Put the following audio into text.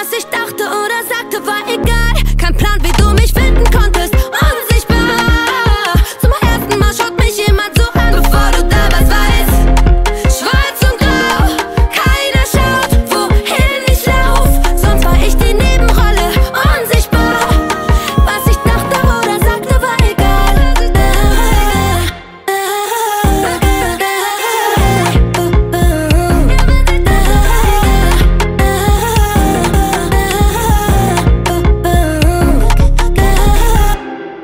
Was ich dachte oder sagte, war egal. Kein Plan, wie